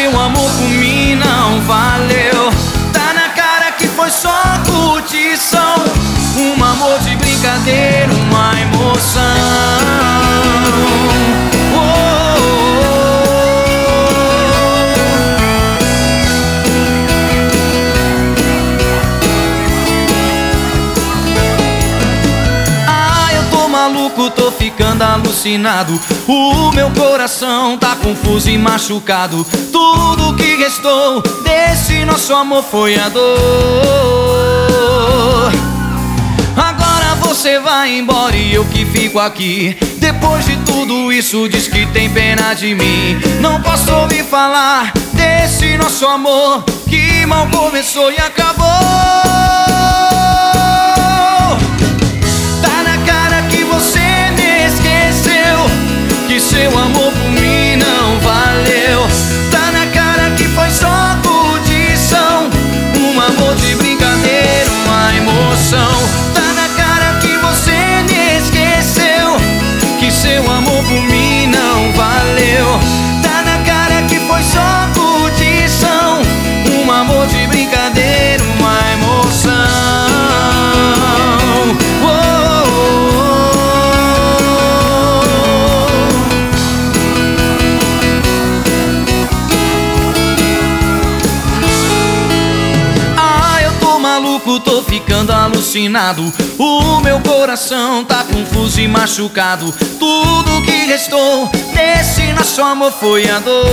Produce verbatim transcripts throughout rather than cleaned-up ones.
seu amor por mim não valeu. Tá na cara que foi só curtição, um amor de brincadeira, uma emoção. Oh, oh, oh. Ah, eu tô maluco, tô ficando alucinado. O meu coração tá confuso e machucado. Tudo que restou desse nosso amor foi a dor. Agora você vai embora e eu que fico aqui. Depois de tudo isso diz que tem pena de mim. Não posso ouvir falar desse nosso amor que mal começou e acabou. Tá na cara que você me esqueceu, que seu amor por mim não valeu. Tá na cara que foi só curtição, um amor de brincadeira, uma emoção. Tá na cara que você me esqueceu, que seu amor por mim não valeu. Tá na cara que foi só curtição, um amor de brincadeira, uma emoção. Oh, oh, oh. Ah, eu tô maluco, tô ficando alucinado. O meu coração tá confuso e machucado. Tudo que restou desse nosso amor foi a dor.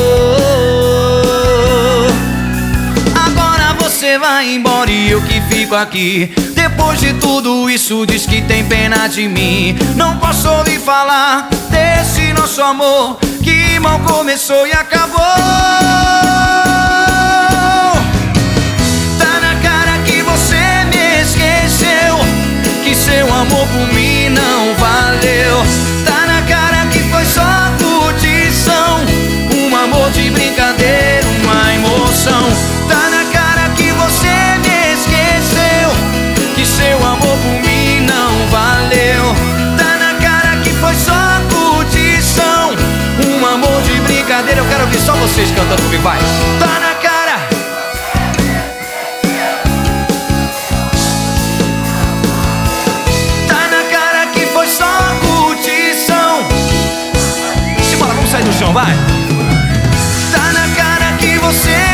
Agora você vai embora e eu que fico aqui. Depois de tudo isso diz que tem pena de mim. Não posso ouvir falar desse nosso amor que mal começou e acabou. Tá na cara que você me esqueceu, que seu amor por mim não valeu. Tá na cara que foi só curtição, um amor de brincadeira, uma emoção. Tá na cara que você me esqueceu, que seu amor por mim não valeu. Tá na cara que foi só curtição, um amor de brincadeira. Eu quero ouvir só vocês cantando comigo, vai. Tá na cara. Sai do chão, vai! Tá na cara que você